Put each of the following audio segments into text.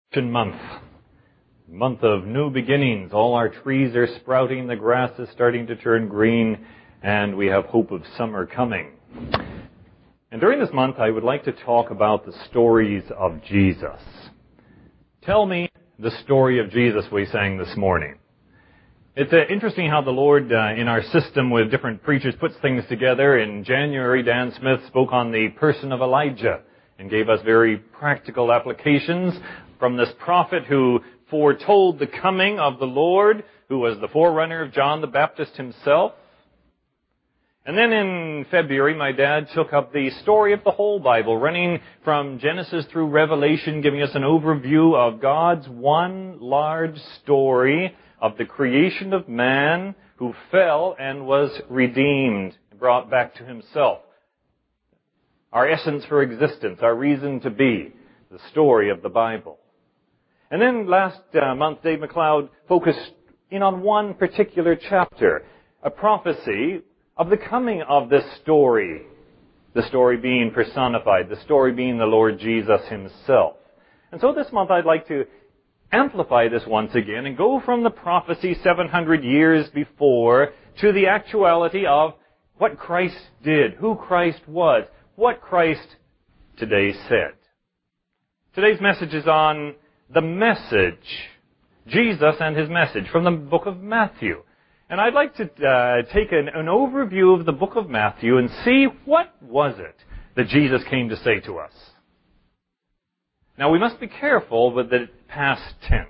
Month. Month of new beginnings. All our trees are sprouting, the grass is starting to turn green, and we have hope of summer coming. And during this month, I would like to talk about the stories of Jesus. Tell me the story of Jesus we sang this morning. It's interesting how the Lord, in our system with different preachers, puts things together. In January, Dan Smith spoke on the person of Elijah and gave us very practical applications from this prophet who foretold the coming of the Lord, who was the forerunner of John the Baptist himself. And then in February, my dad took up the story of the whole Bible, running from Genesis through Revelation, giving us an overview of God's one large story of the creation of man who fell and was redeemed, brought back to himself. Our essence for existence, our reason to be, the story of the Bible. And then last month, Dave McLeod focused in on one particular chapter, a prophecy of the coming of this story, the story being personified, the story being the Lord Jesus himself. And so this month I'd like to amplify this once again and go from the prophecy 700 years before to the actuality of what Christ did, who Christ was, what Christ today said. Today's message is on the message, Jesus and his message, from the book of Matthew. And I'd like to take an overview of the book of Matthew and see what was it that Jesus came to say to us. Now we must be careful with the past tense.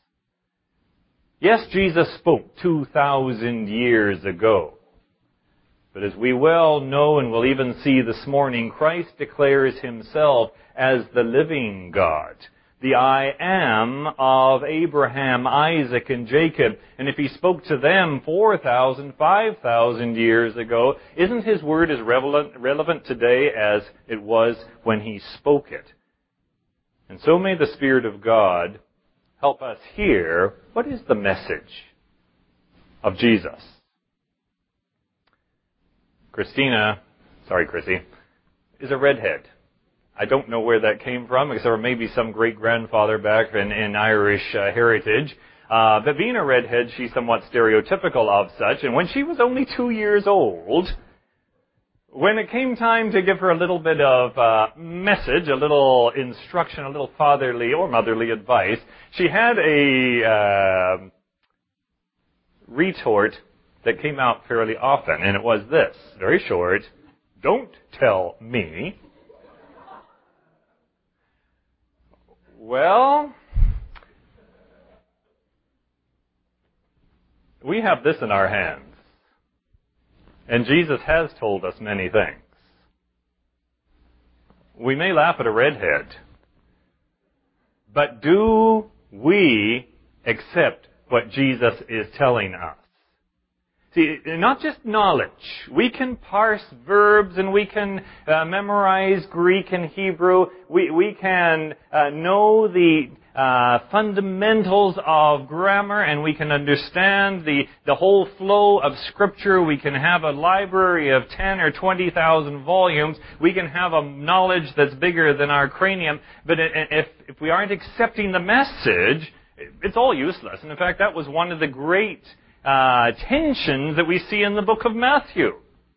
Yes, Jesus spoke 2,000 years ago. But as we well know and will even see this morning, Christ declares himself as the living God, the I am of Abraham, Isaac, and Jacob. And if he spoke to them 4,000, 5,000 years ago, isn't his word as relevant today as it was when he spoke it? And so may the Spirit of God help us hear what is the message of Jesus. Chrissy, is a redhead. I don't know where that came from, except for maybe some great-grandfather back in Irish heritage. But being a redhead, she's somewhat stereotypical of such. And when she was only 2 years old, when it came time to give her a little bit of message, a little instruction, a little fatherly or motherly advice, she had a retort that came out fairly often. And it was this, very short: "Don't tell me." Well, we have this in our hands. And Jesus has told us many things. We may laugh at a redhead, but do we accept what Jesus is telling us? See, not just knowledge. We can parse verbs and we can memorize Greek and Hebrew. We can know the fundamentals of grammar, and we can understand the whole flow of Scripture. We can have a library of 10 or 20,000 volumes. We can have a knowledge that's bigger than our cranium. But if we aren't accepting the message, it's all useless. And in fact, that was one of the great tensions that we see in the book of Matthew.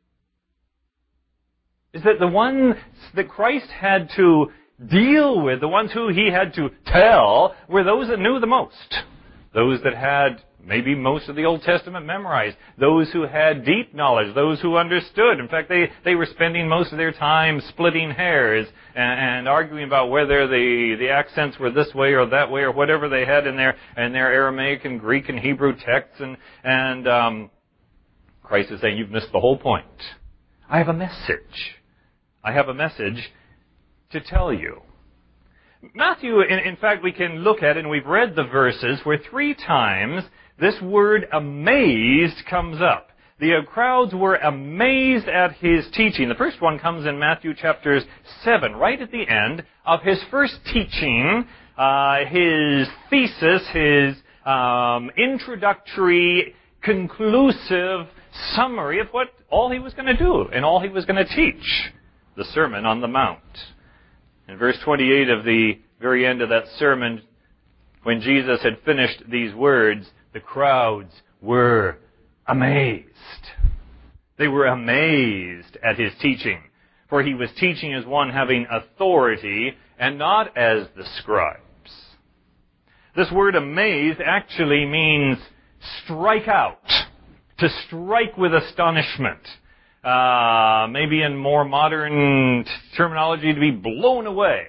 Is that the ones that Christ had to deal with, the ones who he had to tell, were those that knew the most. Those that had maybe most of the Old Testament memorized. Those who had deep knowledge. Those who understood. In fact, they were spending most of their time splitting hairs and arguing about whether the accents were this way or that way or whatever they had in their Aramaic and Greek and Hebrew texts. And Christ is saying, you've missed the whole point. I have a message. I have a message to tell you. Matthew, in fact, we can look at it, and we've read the verses where 3 times this word amazed comes up. The crowds were amazed at his teaching. The first one comes in Matthew chapter 7, right at the end of his first teaching, his thesis, his introductory, conclusive summary of what all he was going to do and all he was going to teach, the Sermon on the Mount. In verse 28 of the very end of that sermon, When Jesus had finished these words, the crowds were amazed. They were amazed at his teaching, for he was teaching as one having authority and not as the scribes. This word amazed actually means strike out, to strike with astonishment. Maybe in more modern terminology, to be blown away.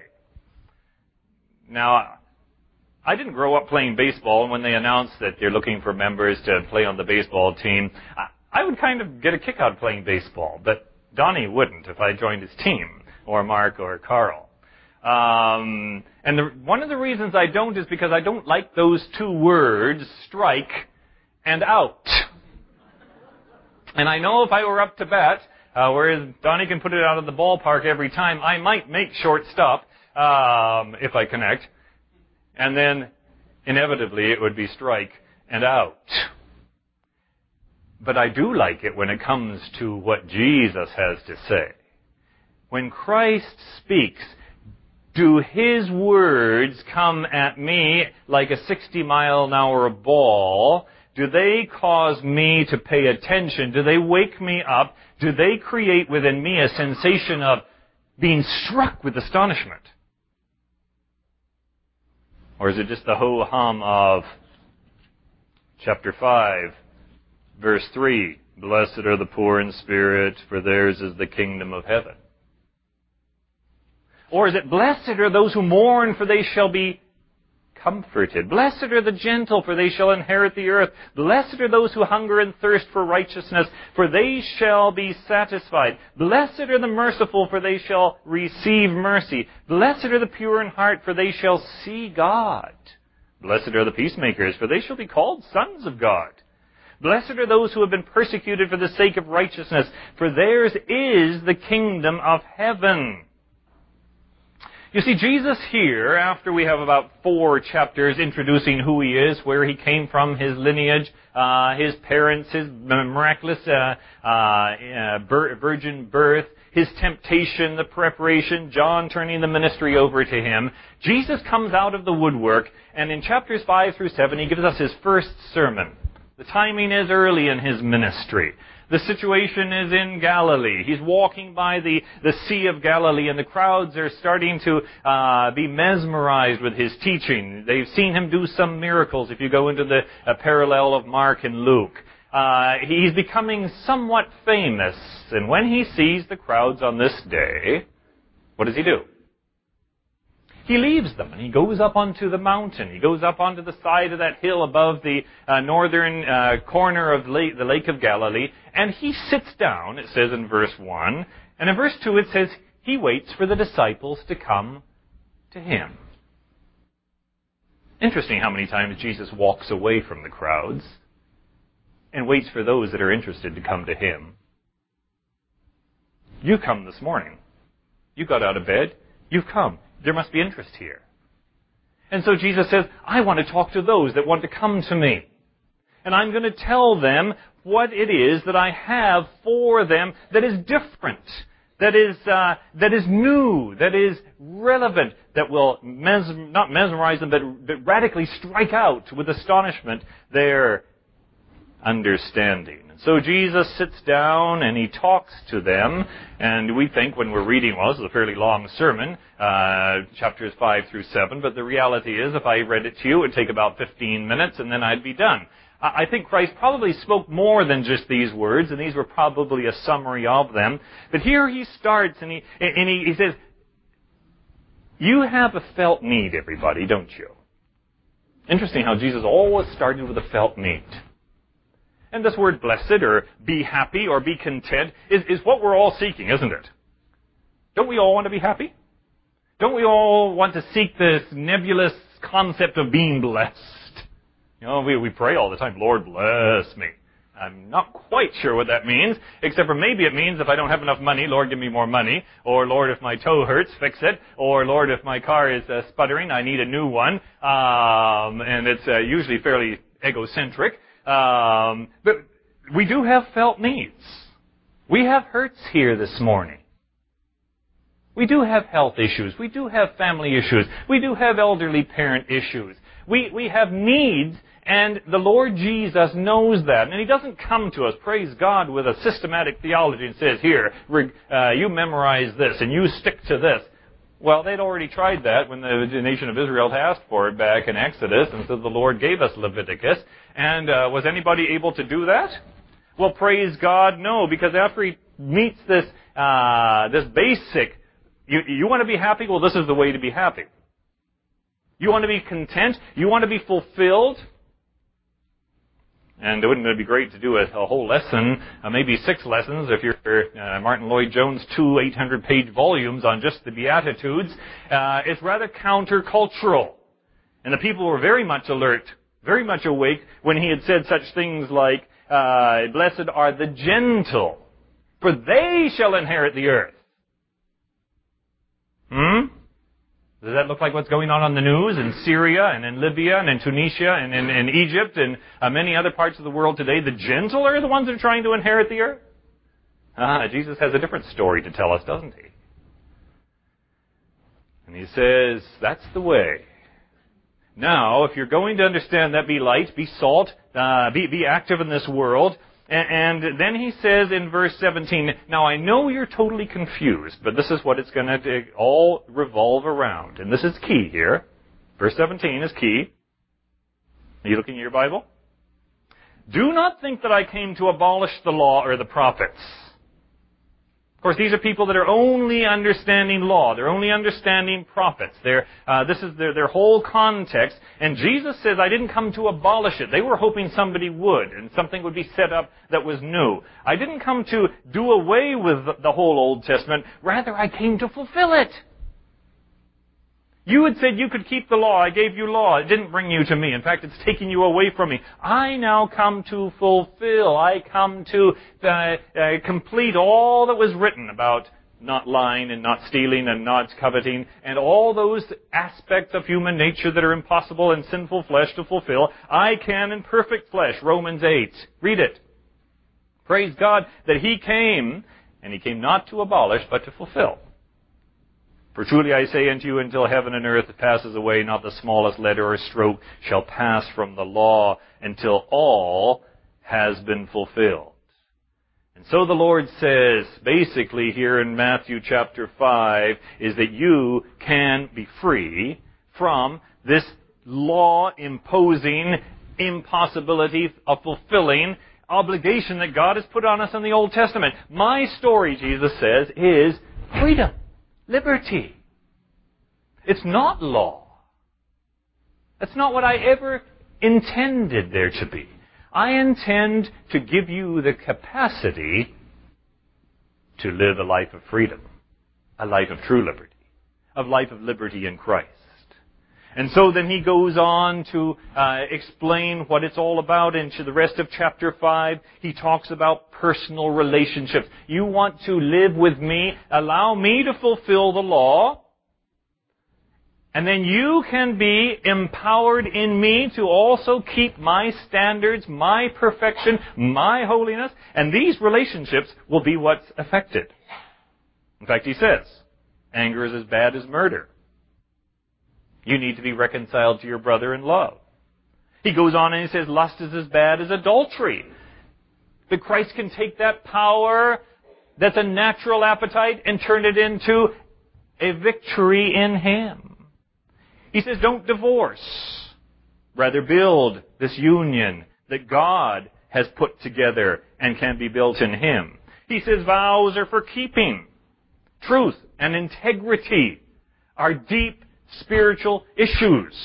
Now, I didn't grow up playing baseball, and when they announced that they're looking for members to play on the baseball team, I would kind of get a kick out of playing baseball, but Donnie wouldn't if I joined his team, or Mark or Carl. One of the reasons I don't is because I don't like those two words, strike and out. And I know if I were up to bat, whereas Donnie can put it out of the ballpark every time, I might make shortstop if I connect. And then, inevitably, it would be strike and out. But I do like it when it comes to what Jesus has to say. When Christ speaks, do his words come at me like a 60-mile-an-hour ball? Do they cause me to pay attention? Do they wake me up? Do they create within me a sensation of being struck with astonishment? Or is it just the ho-hum of chapter 5, verse 3, Blessed are the poor in spirit, for theirs is the kingdom of heaven? Or is it, Blessed are those who mourn, for they shall be comforted. Blessed are the gentle, for they shall inherit the earth. Blessed are those who hunger and thirst for righteousness, for they shall be satisfied. Blessed are the merciful, for they shall receive mercy. Blessed are the pure in heart, for they shall see God. Blessed are the peacemakers, for they shall be called sons of God. Blessed are those who have been persecuted for the sake of righteousness, for theirs is the kingdom of heaven. You see, Jesus here, after we have about 4 chapters introducing who he is, where he came from, his lineage, his parents, his miraculous virgin birth, his temptation, the preparation, John turning the ministry over to him, Jesus comes out of the woodwork, and in chapters 5 through 7, he gives us his first sermon. The timing is early in his ministry. The situation is in Galilee. He's walking by the Sea of Galilee, and the crowds are starting to be mesmerized with his teaching. They've seen him do some miracles, if you go into the parallel of Mark and Luke. He's becoming somewhat famous, and when he sees the crowds on this day, what does he do? He leaves them, and he goes up onto the mountain. He goes up onto the side of that hill above the northern corner of the Lake of Galilee, and he sits down, it says in verse 1. And in verse 2 it says, he waits for the disciples to come to him. Interesting how many times Jesus walks away from the crowds and waits for those that are interested to come to him. You come this morning. You got out of bed. You've come. There must be interest here. And so Jesus says, I want to talk to those that want to come to me. And I'm going to tell them what it is that I have for them that is different, that is new, that is relevant, that will not mesmerize them, but radically strike out with astonishment their understanding. And so Jesus sits down and he talks to them, and we think when we're reading, well, this is a fairly long sermon, chapters 5 through 7, but the reality is if I read it to you, it would take about 15 minutes and then I'd be done. I think Christ probably spoke more than just these words, and these were probably a summary of them. But here he starts and he says, you have a felt need, everybody, don't you? Interesting how Jesus always started with a felt need. And this word blessed, or be happy, or be content, is what we're all seeking, isn't it? Don't we all want to be happy? Don't we all want to seek this nebulous concept of being blessed? You know, we pray all the time, Lord, bless me. I'm not quite sure what that means, except for maybe it means if I don't have enough money, Lord, give me more money. Or, Lord, if my toe hurts, fix it. Or, Lord, if my car is sputtering, I need a new one. And it's usually fairly egocentric. But we do have felt needs. We have hurts here this morning. We do have health issues. We do have family issues. We do have elderly parent issues. We have needs, and the Lord Jesus knows that. And He doesn't come to us, praise God, with a systematic theology and says, here, you memorize this and you stick to this. Well, they'd already tried that when the nation of Israel asked for it back in Exodus, and so the Lord gave us Leviticus. And was anybody able to do that? Well, praise God, no, because after He meets this basic, you want to be happy? Well, this is the way to be happy. You want to be content? You want to be fulfilled? And wouldn't it be great to do a whole lesson, maybe 6 lessons, if you're Martin Lloyd-Jones' 2 800-page volumes on just the Beatitudes. It's rather countercultural. And the people were very much alert, very much awake, when he had said such things like, blessed are the gentle, for they shall inherit the earth. Does that look like what's going on the news in Syria and in Libya and in Tunisia and in Egypt and many other parts of the world today? The gentle are the ones that are trying to inherit the earth? Jesus has a different story to tell us, doesn't He? And He says, that's the way. Now, if you're going to understand that, be light, be salt, be active in this world. And then He says in verse 17, now I know you're totally confused, but this is what it's going to all revolve around. And this is key here. Verse 17 is key. Are you looking at your Bible? Do not think that I came to abolish the law or the prophets. Of course, these are people that are only understanding law. They're only understanding prophets. This is their whole context. And Jesus says, I didn't come to abolish it. They were hoping somebody would, and something would be set up that was new. I didn't come to do away with the whole Old Testament. Rather, I came to fulfill it. You had said you could keep the law. I gave you law. It didn't bring you to me. In fact, it's taking you away from me. I now come to fulfill. I come to complete all that was written about not lying and not stealing and not coveting and all those aspects of human nature that are impossible in sinful flesh to fulfill. I can in perfect flesh. Romans 8. Read it. Praise God that He came, and He came not to abolish, but to fulfill. For truly I say unto you, until heaven and earth passes away, not the smallest letter or stroke shall pass from the law until all has been fulfilled. And so the Lord says, basically here in Matthew chapter 5, is that you can be free from this law-imposing impossibility of fulfilling obligation that God has put on us in the Old Testament. My story, Jesus says, is freedom. Liberty. It's not law. That's not what I ever intended there to be. I intend to give you the capacity to live a life of freedom, a life of true liberty, a life of liberty in Christ. And so then He goes on to explain what it's all about. Into the rest of chapter 5, He talks about personal relationships. You want to live with me, allow me to fulfill the law, and then you can be empowered in me to also keep my standards, my perfection, my holiness, and these relationships will be what's affected. In fact, He says, anger is as bad as murder. You need to be reconciled to your brother in love. He goes on and He says, lust is as bad as adultery. That Christ can take that power that's a natural appetite and turn it into a victory in Him. He says, don't divorce. Rather build this union that God has put together and can be built in Him. He says, vows are for keeping. Truth and integrity are deep spiritual issues.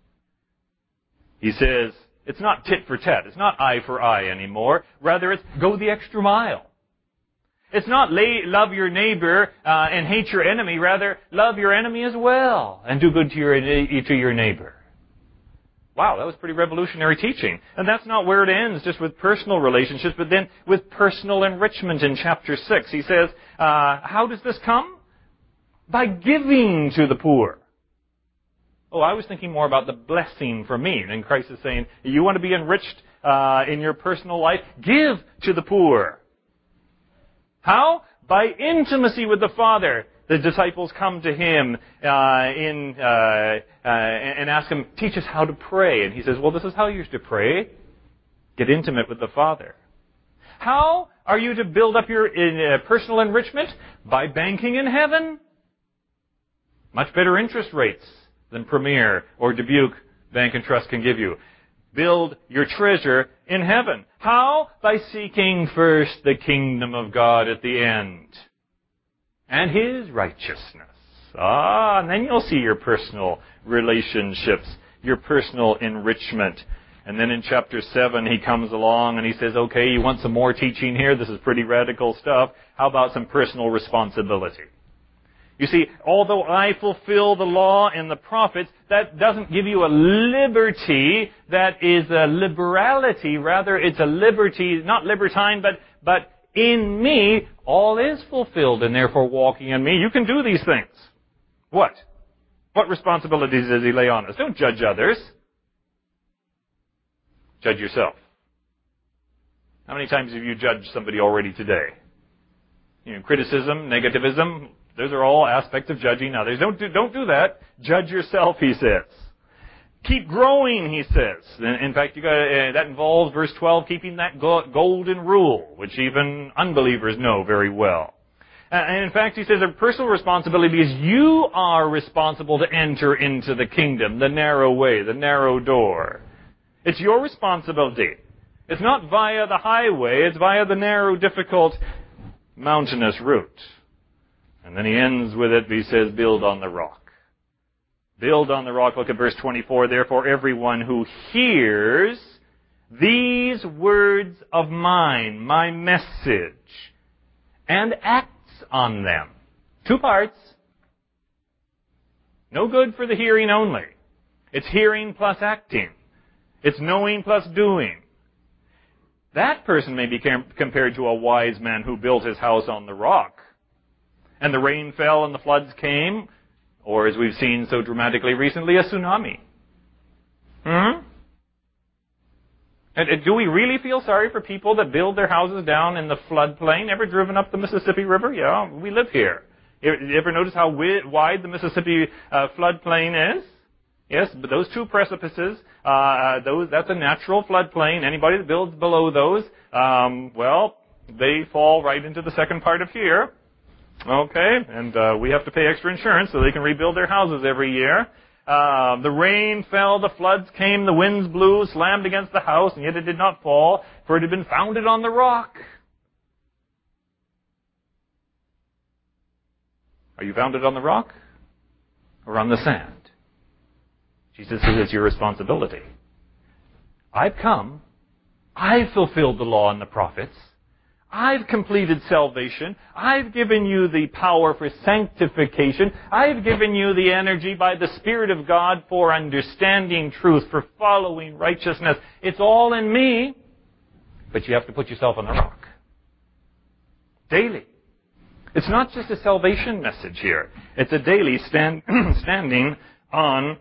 He says, it's not tit for tat. It's not eye for eye anymore. Rather, it's go the extra mile. It's not love your neighbor and hate your enemy. Rather, love your enemy as well and do good to your neighbor. Wow, that was pretty revolutionary teaching. And that's not where it ends, just with personal relationships, but then with personal enrichment in chapter 6. He says, how does this come? By giving to the poor. Oh, I was thinking more about the blessing for me. And Christ is saying, you want to be enriched in your personal life? Give to the poor. How? By intimacy with the Father. The disciples come to him and ask him, teach us how to pray. And he says, well, this is how you're to pray. Get intimate with the Father. How are you to build up your personal enrichment? By banking in heaven. Much better interest rates than Premier or Dubuque Bank and Trust can give you. Build your treasure in heaven. How? By seeking first the kingdom of God at the end. And His righteousness. And then you'll see your personal relationships, your personal enrichment. And then in chapter 7, he comes along and he says, okay, you want some more teaching here? This is pretty radical stuff. How about some personal responsibility? You see, although I fulfill the law and the prophets, that doesn't give you a liberty that is a liberality. Rather, it's a liberty, not libertine, but in me, all is fulfilled, and therefore walking in me. You can do these things. What? What responsibilities does he lay on us? Don't judge others. Judge yourself. How many times have you judged somebody already today? Criticism, negativism, those are all aspects of judging others. Don't do that. Judge yourself, he says. Keep growing, he says. In fact, that involves, verse 12, keeping that golden rule, which even unbelievers know very well. And in fact, he says a personal responsibility is you are responsible to enter into the kingdom, the narrow way, the narrow door. It's your responsibility. It's not via the highway, it's via the narrow, difficult, mountainous route. And then he ends with it, he says, build on the rock. Build on the rock. Look at verse 24. Therefore, everyone who hears these words of mine, my message, and acts on them. 2 parts. No good for the hearing only. It's hearing plus acting. It's knowing plus doing. That person may be compared to a wise man who built his house on the rock. And the rain fell and the floods came, or as we've seen so dramatically recently, a tsunami. And do we really feel sorry for people that build their houses down in the floodplain? Ever driven up the Mississippi River? Yeah, we live here. You ever notice how wide the Mississippi floodplain is? Yes, but those 2 precipices, that's a natural floodplain. Anybody that builds below those, they fall right into the second part of here. Okay, and we have to pay extra insurance so they can rebuild their houses every year. The rain fell, the floods came, the winds blew, slammed against the house, and yet it did not fall, for it had been founded on the rock. Are you founded on the rock or on the sand? Jesus says it's your responsibility. I've come. I've fulfilled the law and the prophets. I've completed salvation. I've given you the power for sanctification. I've given you the energy by the Spirit of God for understanding truth, for following righteousness. It's all in me, but you have to put yourself on the rock. Daily. It's not just a salvation message here. It's a daily standing on,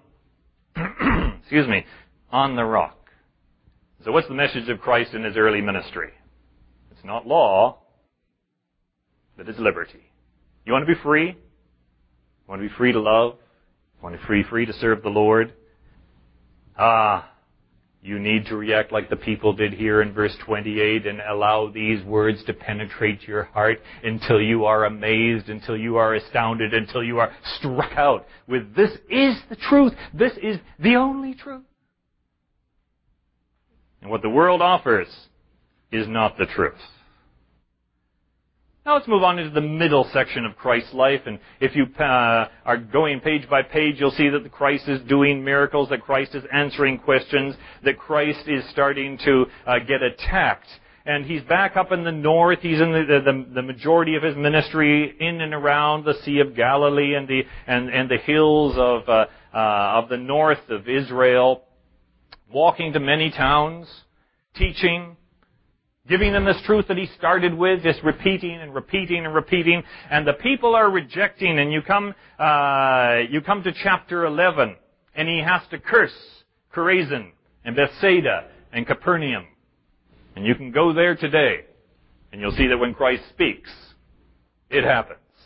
on the rock. So what's the message of Christ in His early ministry? It's not law, but it's liberty. You want to be free? You want to be free to love? You want to be free to serve the Lord? You need to react like the people did here in verse 28 and allow these words to penetrate your heart until you are amazed, until you are astounded, until you are struck out with this is the truth. This is the only truth. And what the world offers is not the truth. Now let's move on into the middle section of Christ's life. And if you are going page by page, you'll see that Christ is doing miracles, that Christ is answering questions, that Christ is starting to get attacked. And He's back up in the north. He's in the majority of His ministry in and around the Sea of Galilee and the hills of the north of Israel, walking to many towns, teaching, giving them this truth that He started with, just repeating and repeating and repeating. And the people are rejecting, and you come to chapter 11, and He has to curse Chorazin and Bethsaida and Capernaum. And you can go there today, and you'll see that when Christ speaks, it happens.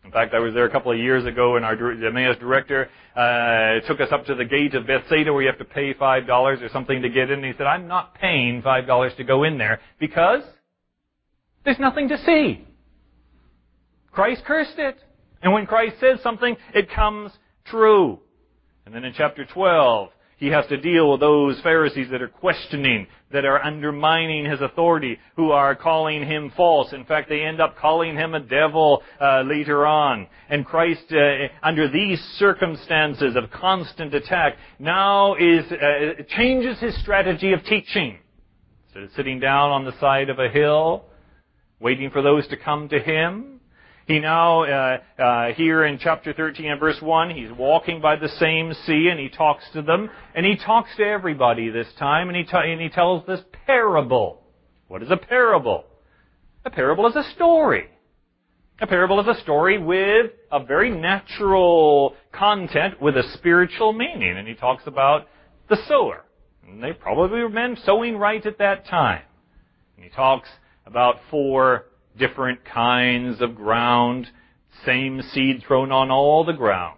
In fact, I was there a couple of years ago, and our Emmaus director took us up to the gate of Bethsaida where you have to pay $5 or something to get in. And he said, I'm not paying $5 to go in there because there's nothing to see. Christ cursed it. And when Christ says something, it comes true. And then in chapter 12, he has to deal with those Pharisees that are questioning, that are undermining his authority, who are calling him false. In fact, they end up calling him a devil later on. And Christ, under these circumstances of constant attack, now changes his strategy of teaching. Instead of sitting down on the side of a hill, waiting for those to come to him, he now, here in chapter 13 and verse 1, he's walking by the same sea and he talks to them. And he talks to everybody this time and he tells this parable. What is a parable? A parable is a story. A parable is a story with a very natural content with a spiritual meaning. And he talks about the sower. And they probably were men sowing right at that time. And he talks about 4 different kinds of ground, same seed thrown on all the ground.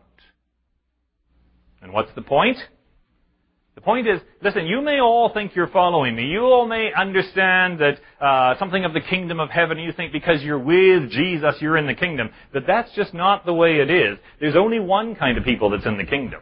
And what's the point? The point is, listen, you may all think you're following me. You all may understand that something of the kingdom of heaven, you think because you're with Jesus, you're in the kingdom. But that's just not the way it is. There's only one kind of people that's in the kingdom.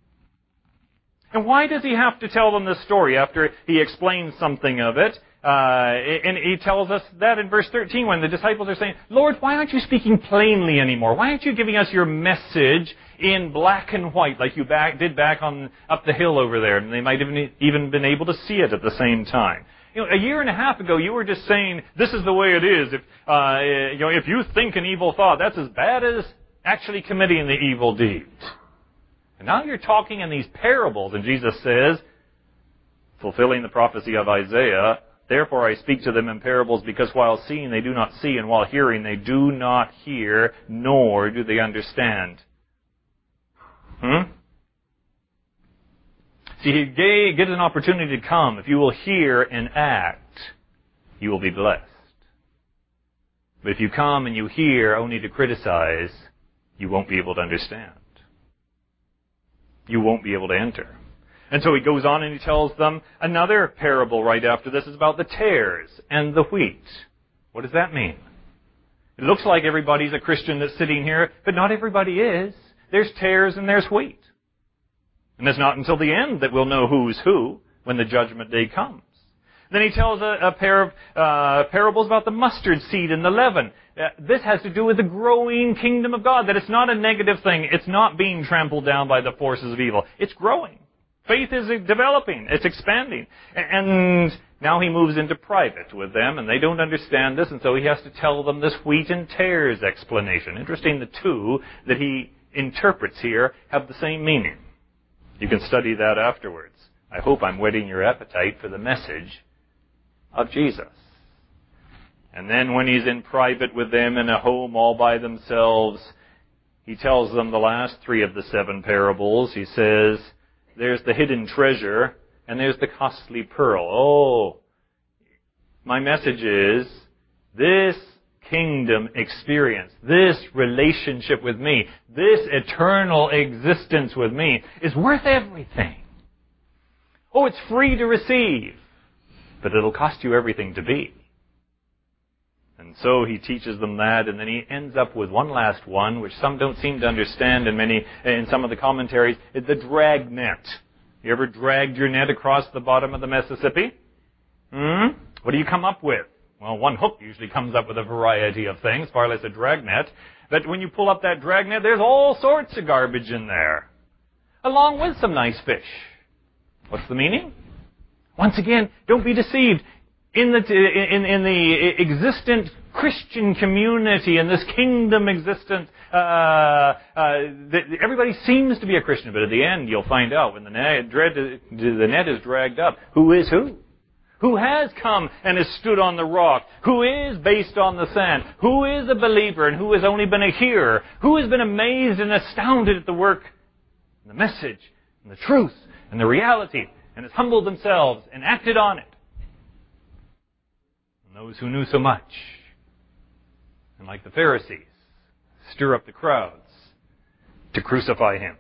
And why does he have to tell them this story after he explains something of it? And he tells us that in verse 13 when the disciples are saying, Lord, why aren't you speaking plainly anymore? Why aren't you giving us your message in black and white like you did back up the hill over there? And they might have even been able to see it at the same time. You know, a year and a half ago, you were just saying, this is the way it is. If you think an evil thought, that's as bad as actually committing the evil deed. And now you're talking in these parables, and Jesus says, fulfilling the prophecy of Isaiah, therefore I speak to them in parables, because while seeing they do not see, and while hearing they do not hear, nor do they understand. See, he gives an opportunity to come. If you will hear and act, you will be blessed. But if you come and you hear only to criticize, you won't be able to understand. You won't be able to enter. And so he goes on and he tells them another parable right after this. Is about the tares and the wheat. What does that mean? It looks like everybody's a Christian that's sitting here, but not everybody is. There's tares and there's wheat. And it's not until the end that we'll know who's who, when the judgment day comes. Then he tells a pair of parables about the mustard seed and the leaven. This has to do with the growing kingdom of God, that it's not a negative thing. It's not being trampled down by the forces of evil. It's growing. Faith is developing. It's expanding. And now he moves into private with them, and they don't understand this, and so he has to tell them this wheat and tares explanation. Interesting, the two that he interprets here have the same meaning. You can study that afterwards. I hope I'm whetting your appetite for the message of Jesus. And then when he's in private with them in a home all by themselves, he tells them the last 3 of the 7 parables. He says, there's the hidden treasure and there's the costly pearl. Oh, my message is this kingdom experience, this relationship with me, this eternal existence with me is worth everything. Oh, it's free to receive, but it'll cost you everything to be. And so he teaches them that, and then he ends up with one last one, which some don't seem to understand in some of the commentaries, is the drag net. You ever dragged your net across the bottom of the Mississippi? What do you come up with? Well, one hook usually comes up with a variety of things, far less a drag net. But when you pull up that drag net, there's all sorts of garbage in there, along with some nice fish. What's the meaning? Once again, don't be deceived. In the existent Christian community, in this kingdom existence, everybody seems to be a Christian, but at the end you'll find out when the net is dragged up, who is who? Who has come and has stood on the rock? Who is based on the sand? Who is a believer and who has only been a hearer? Who has been amazed and astounded at the work, and the message, and the truth, and the reality, and has humbled themselves and acted on it? And those who knew so much, and like the Pharisees, stir up the crowds to crucify him.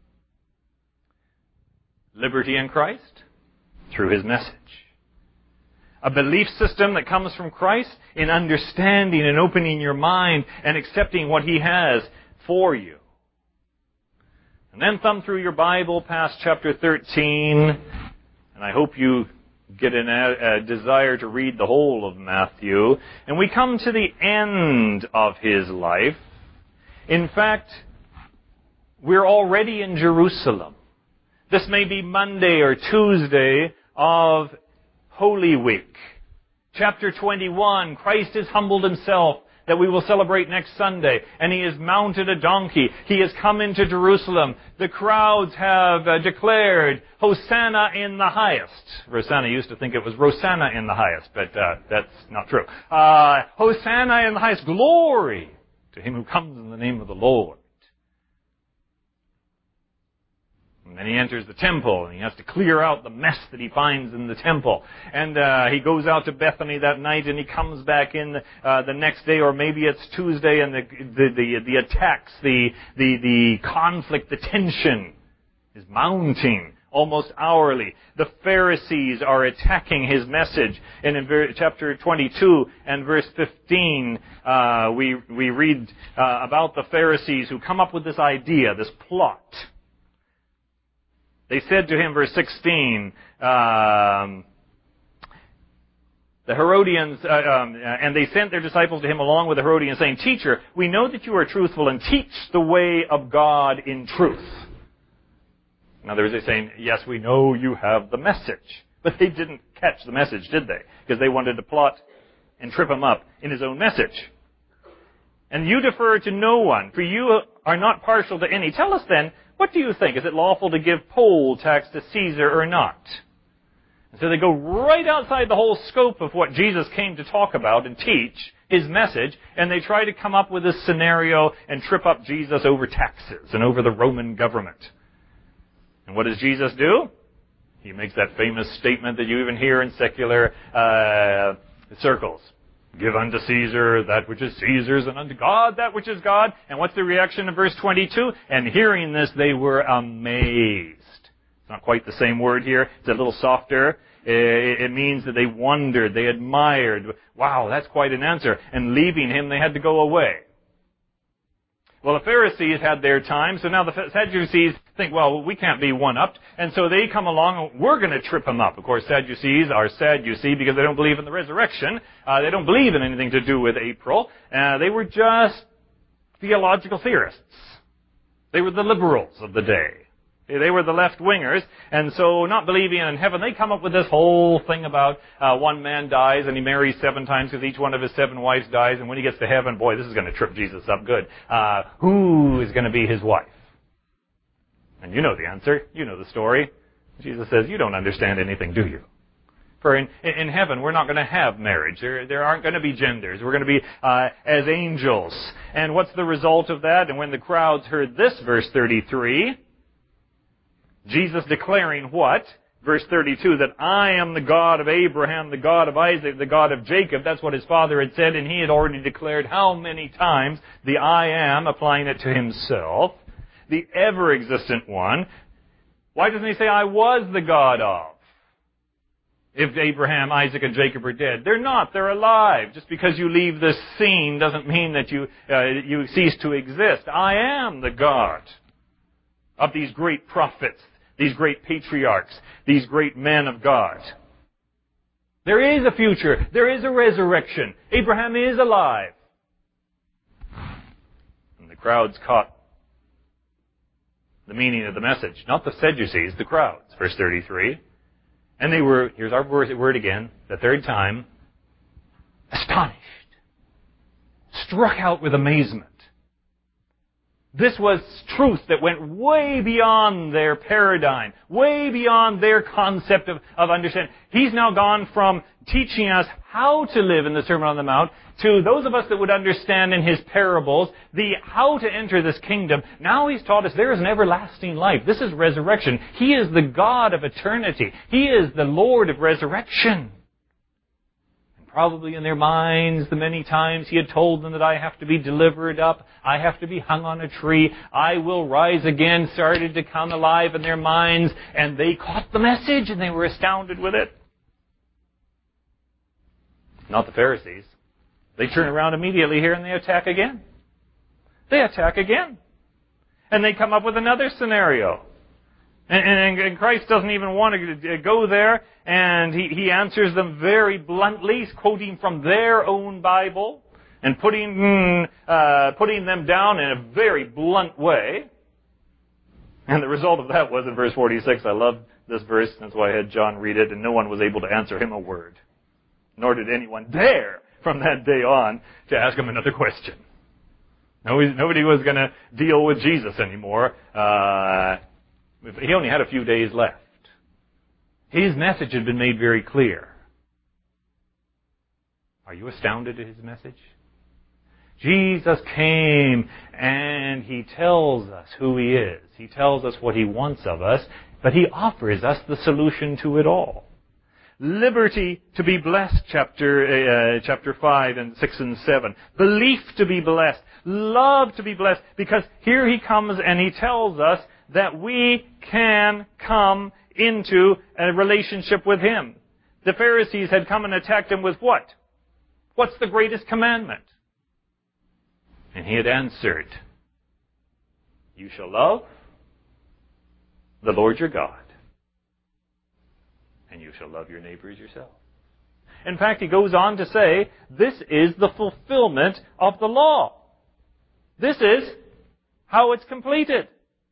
Liberty in Christ through his message. A belief system that comes from Christ in understanding and opening your mind and accepting what he has for you. And then thumb through your Bible past chapter 13, and I hope you get a desire to read the whole of Matthew. And we come to the end of his life. In fact, we're already in Jerusalem. This may be Monday or Tuesday of Holy Week. Chapter 21, Christ has humbled himself, that we will celebrate next Sunday. And he has mounted a donkey. He has come into Jerusalem. The crowds have declared, Hosanna in the highest. Rosanna used to think it was Rosanna in the highest, but that's not true. Hosanna in the highest. Glory to him who comes in the name of the Lord. And then he enters the temple, and he has to clear out the mess that he finds in the temple. And he goes out to Bethany that night, and he comes back in the next day, or maybe it's Tuesday, and the attacks, the conflict, the tension is mounting almost hourly. The Pharisees are attacking his message. And in chapter 22 and verse 15, we read about the Pharisees who come up with this idea, this plot. They said to him, verse 16, the Herodians, and they sent their disciples to him along with the Herodians, saying, Teacher, we know that you are truthful and teach the way of God in truth. In other words, they're saying, yes, we know you have the message. But they didn't catch the message, did they? Because they wanted to plot and trip him up in his own message. And you defer to no one, for you are not partial to any. Tell us then, what do you think? Is it lawful to give poll tax to Caesar or not? And so they go right outside the whole scope of what Jesus came to talk about and teach, his message, and they try to come up with this scenario and trip up Jesus over taxes and over the Roman government. And what does Jesus do? He makes that famous statement that you even hear in secular circles. Give unto Caesar that which is Caesar's, and unto God that which is God. And what's the reaction in verse 22? And hearing this, they were amazed. It's not quite the same word here. It's a little softer. It means that they wondered, they admired. Wow, that's quite an answer. And leaving him, they had to go away. Well, the Pharisees had their time, so now the Sadducees think, well, we can't be one-upped, and so they come along, and we're going to trip them up. Of course, Sadducees are sad, you see, because they don't believe in the resurrection. They don't believe in anything to do with April. They were just theological theorists. They were the liberals of the day. They were the left-wingers, and so not believing in heaven, they come up with this whole thing about one man dies and he marries 7 times because each one of his 7 wives dies, and when he gets to heaven, boy, this is going to trip Jesus up good. Who is going to be his wife? And you know the answer. You know the story. Jesus says, you don't understand anything, do you? For in heaven, we're not going to have marriage. There aren't going to be genders. We're going to be as angels. And what's the result of that? And when the crowds heard this, verse 33... Jesus declaring what? Verse 32, that I am the God of Abraham, the God of Isaac, the God of Jacob. That's what his father had said, and he had already declared how many times the I am, applying it to himself, the ever-existent one. Why doesn't he say, I was the God of? If Abraham, Isaac, and Jacob are dead. They're not. They're alive. Just because you leave this scene doesn't mean that you cease to exist. I am the God of these great prophets, these great patriarchs, these great men of God. There is a future. There is a resurrection. Abraham is alive. And the crowds caught the meaning of the message. Not the Sadducees, the crowds. Verse 33. And they were, here's our word again, the third time, astonished. Struck out with amazement. This was truth that went way beyond their paradigm, way beyond their concept of understanding. He's now gone from teaching us how to live in the Sermon on the Mount to those of us that would understand in his parables the how to enter this kingdom. Now he's taught us there is an everlasting life. This is resurrection. He is the God of eternity. He is the Lord of resurrection. probably in their minds the many times he had told them that I have to be delivered up, I have to be hung on a tree, I will rise again, started to come alive in their minds, and they caught the message and they were astounded with it. Not the Pharisees. They turn around immediately here and they attack again. They attack again. And they come up with another scenario. And Christ doesn't even want to go there, and he answers them very bluntly, quoting from their own Bible, and putting them down in a very blunt way. And the result of that was in verse 46. I love this verse, that's why I had John read it, and no one was able to answer him a word. Nor did anyone dare, from that day on, to ask him another question. Nobody was going to deal with Jesus anymore. He only had a few days left. His message had been made very clear. Are you astounded at his message? Jesus came and he tells us who he is. He tells us what he wants of us, but he offers us the solution to it all. Liberty to be blessed, chapter 5 and 6 and 7. Belief to be blessed. Love to be blessed. Because here he comes and he tells us that we can come into a relationship with him. The Pharisees had come and attacked him with what? What's the greatest commandment? And he had answered, you shall love the Lord your God, and you shall love your neighbor as yourself. In fact, he goes on to say, this is the fulfillment of the law. This is how it's completed.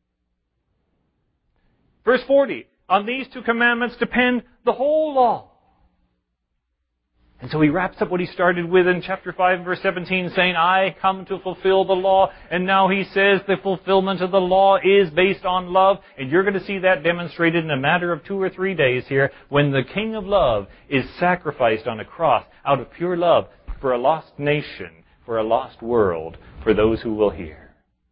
Verse 40, on these two commandments depend the whole law. And so he wraps up what he started with in chapter 5, verse 17, saying, I come to fulfill the law. And now he says the fulfillment of the law is based on love. And you're going to see that demonstrated in a matter of 2 or 3 days here, when the King of Love is sacrificed on a cross out of pure love for a lost nation, for a lost world, for those who will hear.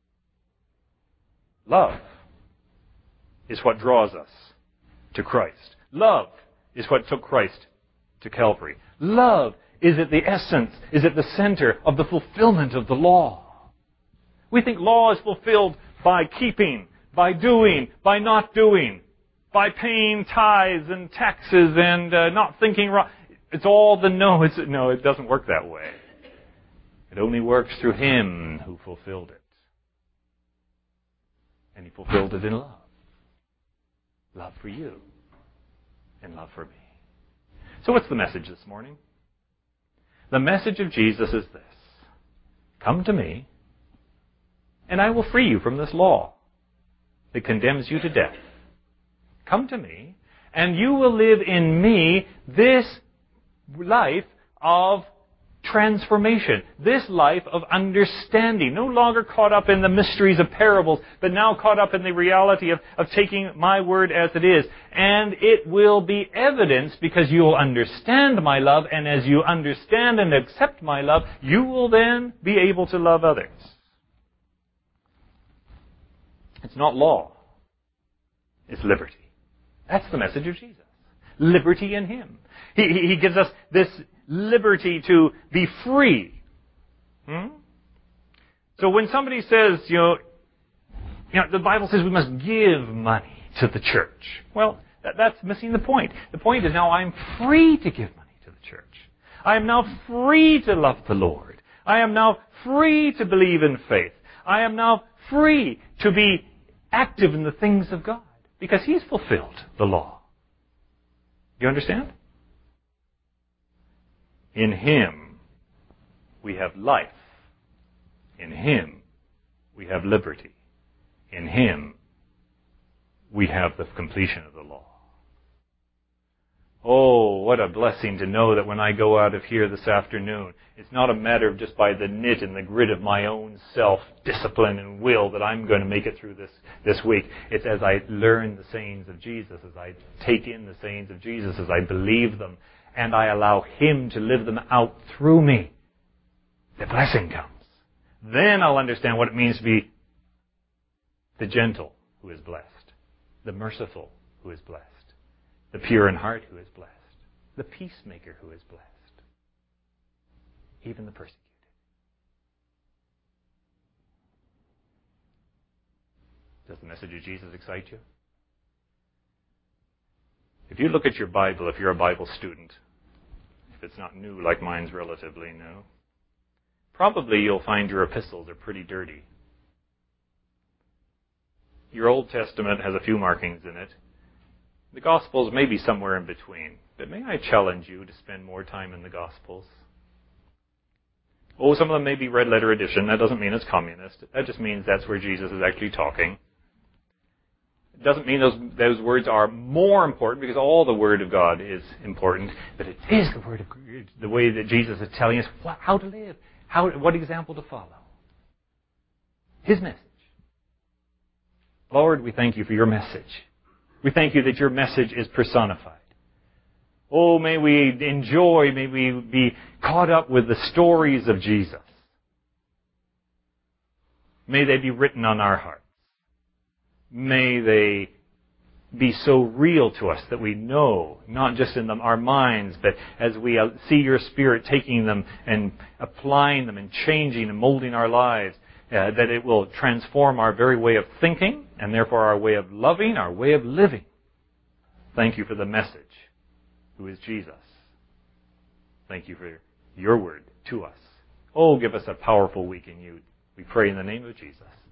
Love is what draws us to Christ. Love is what took Christ to Calvary. Love is at the essence, is at the center of the fulfillment of the law. We think law is fulfilled by keeping, by doing, by not doing, by paying tithes and taxes and not thinking wrong. It's all the no. No, it doesn't work that way. It only works through him who fulfilled it. And he fulfilled it in love. Love for you and love for me. So what's the message this morning? The message of Jesus is this. Come to me, and I will free you from this law that condemns you to death. Come to me, and you will live in me this life of transformation, this life of understanding, no longer caught up in the mysteries of parables, but now caught up in the reality of taking my word as it is. And it will be evidenced because you will understand my love, and as you understand and accept my love, you will then be able to love others. It's not law. It's liberty. That's the message of Jesus. Liberty in him. He gives us this liberty to be free. So when somebody says, the Bible says we must give money to the church. Well, that's missing the point. The point is now I'm free to give money to the church. I am now free to love the Lord. I am now free to believe in faith. I am now free to be active in the things of God because he's fulfilled the law. You understand? In him, we have life. In him, we have liberty. In him, we have the completion of the law. Oh, what a blessing to know that when I go out of here this afternoon, it's not a matter of just by the knit and the grit of my own self-discipline and will that I'm going to make it through this week. It's as I learn the sayings of Jesus, as I take in the sayings of Jesus, as I believe them, and I allow him to live them out through me, the blessing comes. Then I'll understand what it means to be the gentle who is blessed, the merciful who is blessed, the pure in heart who is blessed, the peacemaker who is blessed. even the persecuted. Does the message of Jesus excite you? If you look at your Bible, if you're a Bible student, if it's not new like mine's relatively new, probably you'll find your epistles are pretty dirty. Your Old Testament has a few markings in it. The Gospels may be somewhere in between. But may I challenge you to spend more time in the Gospels? Oh, some of them may be red letter edition. That doesn't mean it's communist. That just means that's where Jesus is actually talking. It doesn't mean those words are more important, because all the Word of God is important. But it is the Word of God, the way that Jesus is telling us how to live, what example to follow. His message. Lord, we thank you for your message. We thank you that your message is personified. Oh, may we enjoy, may we be caught up with the stories of Jesus. May they be written on our hearts. May they be so real to us that we know, not just in our minds, but as we see your Spirit taking them and applying them and changing and molding our lives, that it will transform our very way of thinking and therefore our way of loving, our way of living. Thank you for the message, who is Jesus. Thank you for your word to us. Oh, give us a powerful week in you. We pray in the name of Jesus.